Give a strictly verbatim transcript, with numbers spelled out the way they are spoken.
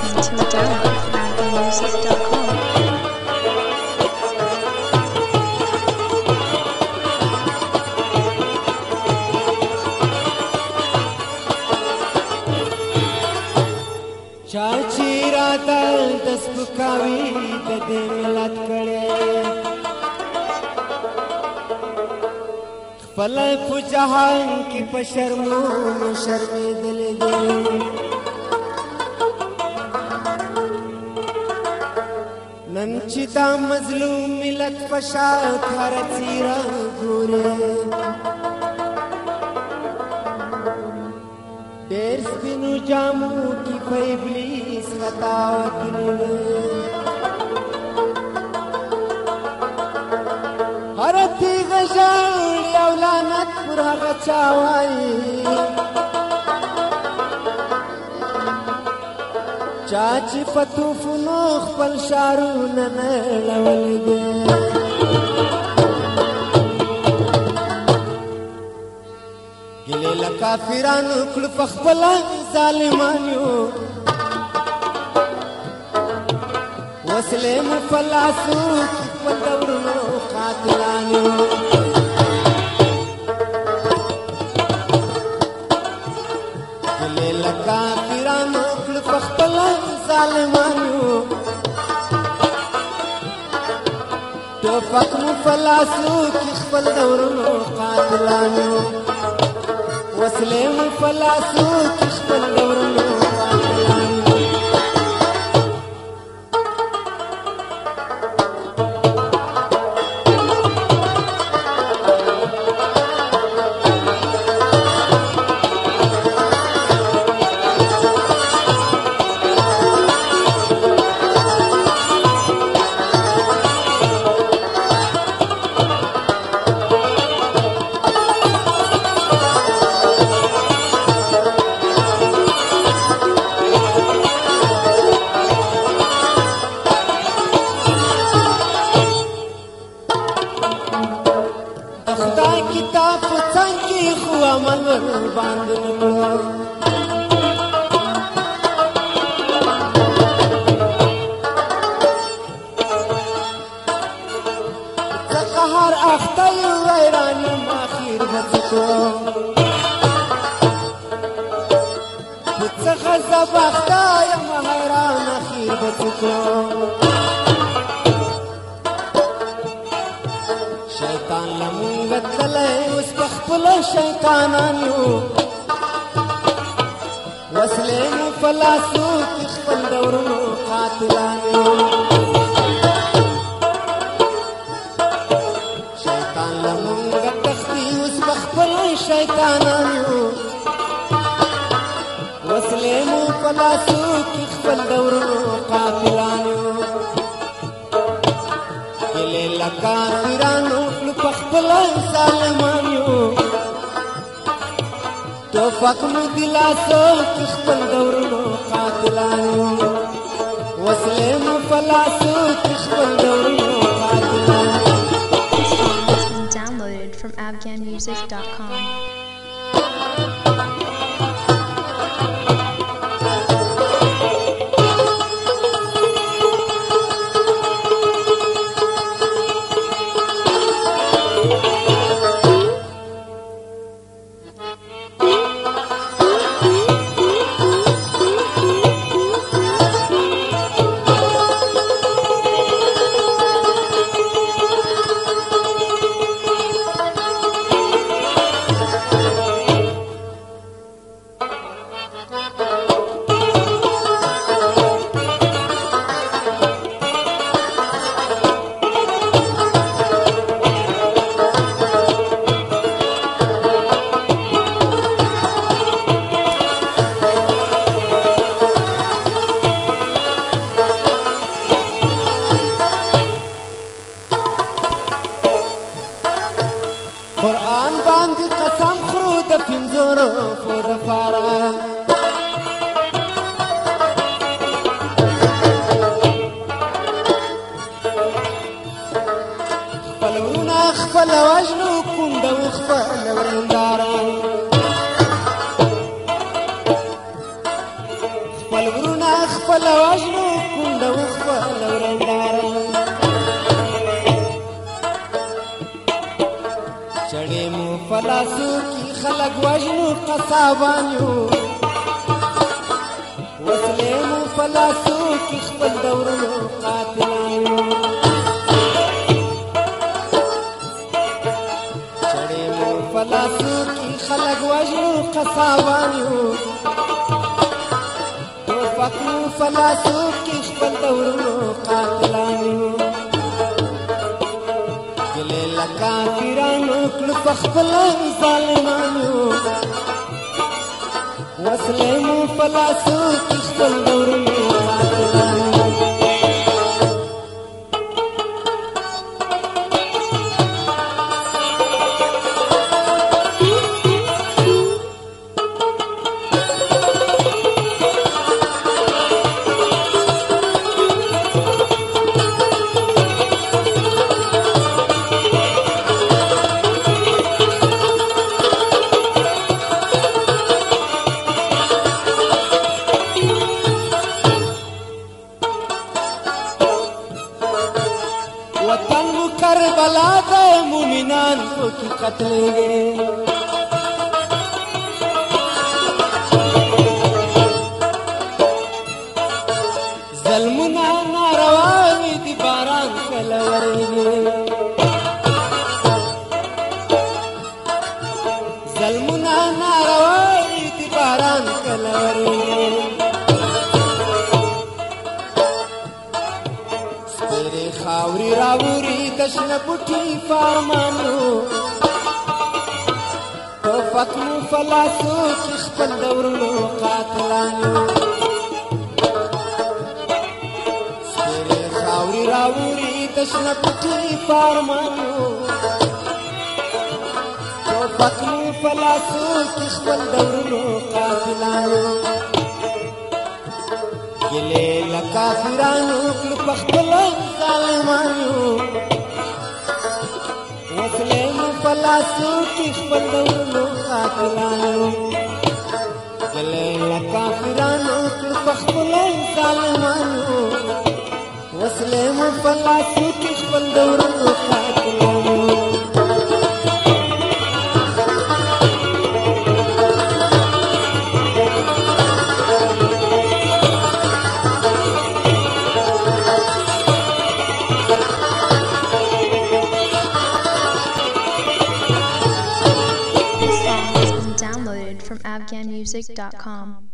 listening to a download from advent music dot com. चाची रातल दस बुकावी दे मिलत करे फलय पुजहान की पशर्मो में शर्मे दिल दे नंचिता मजलूम मिलत पशा थार चीरा घूरे देर स्पिनु जामू की फैबलीस खतावत हरती गजाल औलानत पुरा गचावाई चाची पतू फुनोख पल शारू ननलवल दे गिले लका फिरानु कुल पखपला जालिमानियो वसले मुफलासु पदवरनो कातलानियो गिले लका फिरानु कुल पखपला जालिमानियो तो फक मुफलासु पदवरनो कातलानियो वसले मुफलासु किस्पल दौरनो किताब संगी हुआ मन बांधन कहर अख्तर वैरान माखिर बचको गजब अख्तर महरान अखीर बचको शैतान लमूंगत कले उस पखपल शैतानानियो वसले मुफलासु किखपल दौरनो कातिलानियो शैतान लमूंगत तख्ती उस पखपल शैतानानियो वसले मुफलासु किखपल दौरनो कातिलानियो गिले लका फिरानो पखपला सालमानियो तो फकमु दिलासो किखपल दौरनो कातिलानियो वसले मुफलासु किखपल दौरनो कातिलानियो. This song has been downloaded from afghan music dot com. قرآن باندې قسم خورو د پنځورو فور فارا خپلونا خپل وجنو کند و خپل ورندارا خپل ورونه خپل وژنو کونډه خپل ورنداره چړې مو فلاسو کې خلک وژنو قصابان یو وسلې مو فلاسو کې خپل دورونو قاتلان یو چړې مو فلاسو کې خلک وژنو قصابان یو توفق مو فلاسو کې خپل دورونو قاتلان یو ګلې له کافرانو کړو په خپل ظالمانو وسلې مو فلاسو کې خپل دورونو قاتلان وطن مو کربلا د مومنان کو کی قتل گئے ظلمنا ناروا دی باران کلورګي ظلمنا ناروا دی باران کلورګي تیرے خاوری راوری دشن بوټي فارمانو توفق مو فلاسو کې خپل دورونو قاتلانو تیرے خاوری راوری دشن بوټي فارمانو توفق مو فلاسو کې خپل دورونو قاتلانو ګلې له کافرانو کړو په خپل ظالمانو وسلې مو په لاسو کې خپل دورونو قاتلانو ګلې له کافرانو کړو په خپل ظالمانو وسلې مو په لاسو کې خپل دورونو قاتلانو Downloaded from afghan music dot com.